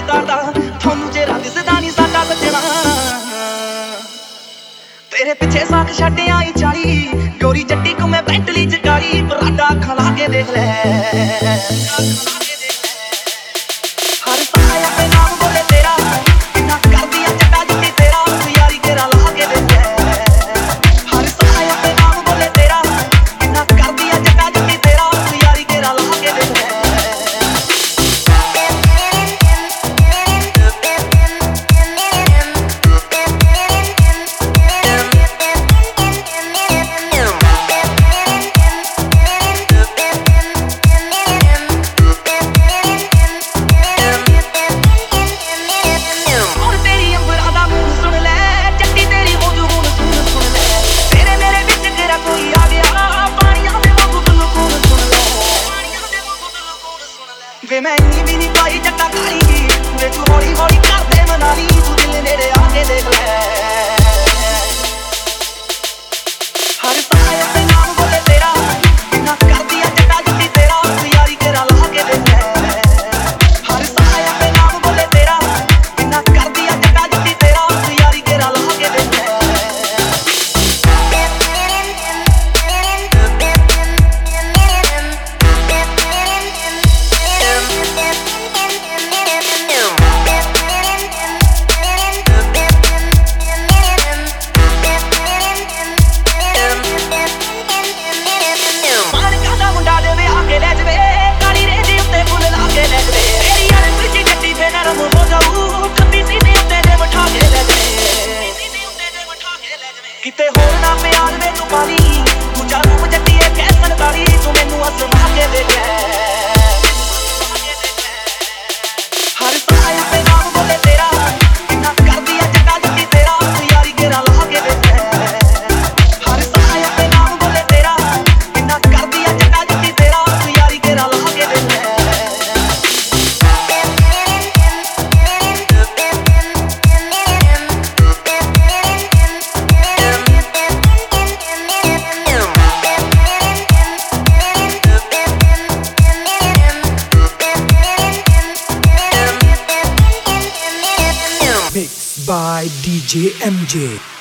करदा थानू जेरा दिसदा नहीं साडा सजना तेरे पिछे साख छड्ड आई चाली गोरी जट्टी को मैं बेंटली च गाड़ी पराडा अखां ला के देख ले हर साया पे नाम बोले तेरा किन्ना कर दिया जट्टा जुटी तेरा यारी तेरा ला के देख ले हर साया पे नाम बोले तेरा किन्ना कर दिया जट्टा जुटी तेरा यारी तेरा ला के देख ले वे मैं इन्नी भी नहीं पाई जट्टा काली वे तू हौली हौली करदे मनाली तू दिल नेड़े आके देख ले हर साया पे नाम बोले तेरा किन्ना कर दिया जट्टा जुटी तेरा यारी तेरा ला के देख ले हर साया पे नाम बोले तेरा किन्ना कर दिया जट्टा जुटी तेरा यारी तेरा ला के देख ले किते होर ना प्यार में तू पाली तू जानू जट्टीए कैसन ताली तू मैनू आसमा के देख ले हर साया पे नाम बोले तेरा किन्ना कर दिया जट्टा जुटी तेरा यारी तेरा ला के देख ले हर साया पे नाम बोले तेरा किन्ना कर दिया जट्टा जुटी तेरा यारी तेरा ला के देख ले Mixed by DJ MJ.